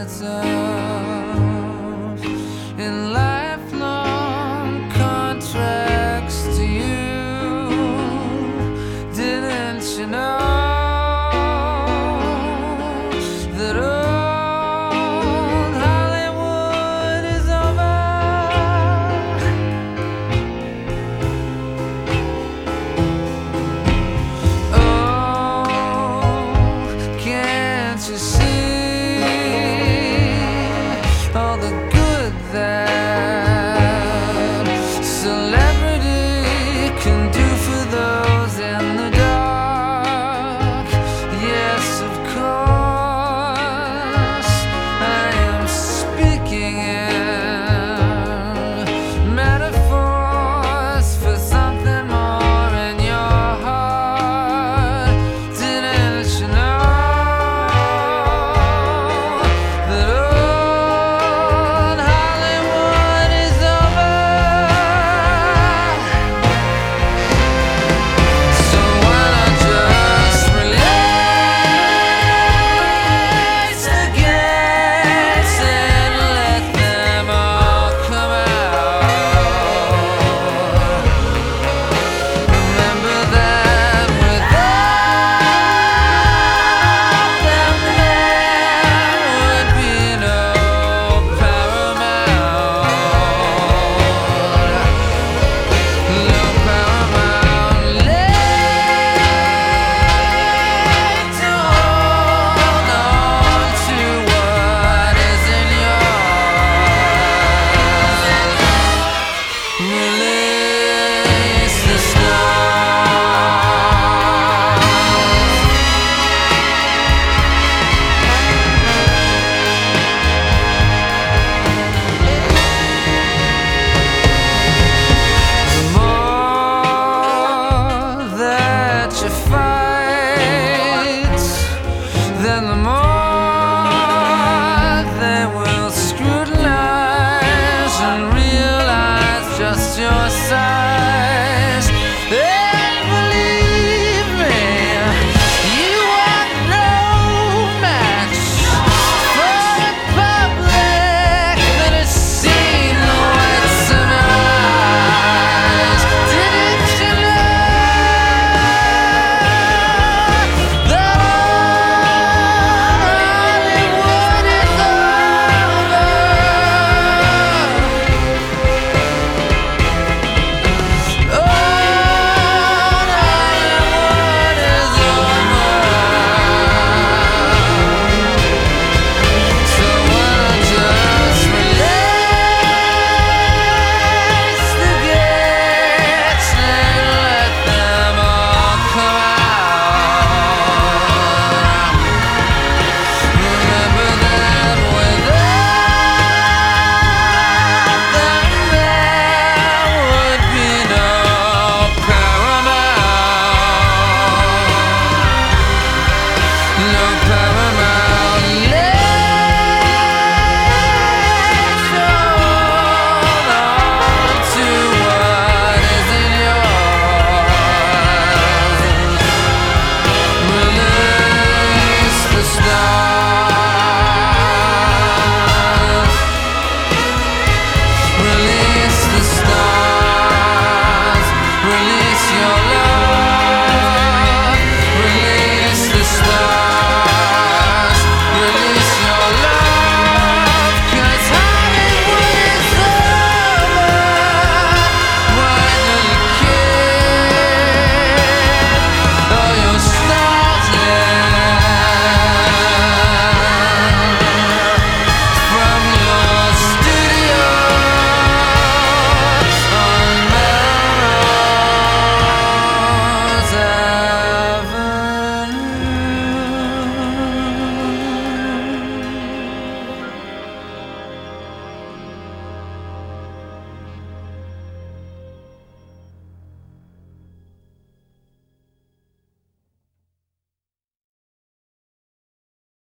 it's off in lifelong contracts to you. Didn't you know that old Hollywood is over? Oh, can't you see all the good that celebrity can do for those in the dark? Yes, of course, I am speaking in metaphors for something more in your heart. Didn't you know that old Hollywood is over? So why not just release the gates and let them all come out? Remember that without them there would be no Paramount lake to hold on to what isn't yours. Release the The more that you fight, then the more they will scrutinize and realize just your size. And believe me, you are no match for the public that has seen the whites of eyes. Didn't you know that Hollywood is over? Hollywood is over. So why not just release the gates and let them all come out? Remember that without them there would be no Paramount lake to hold on to what isn't yours. Release the stars. Release the stars. Release your love.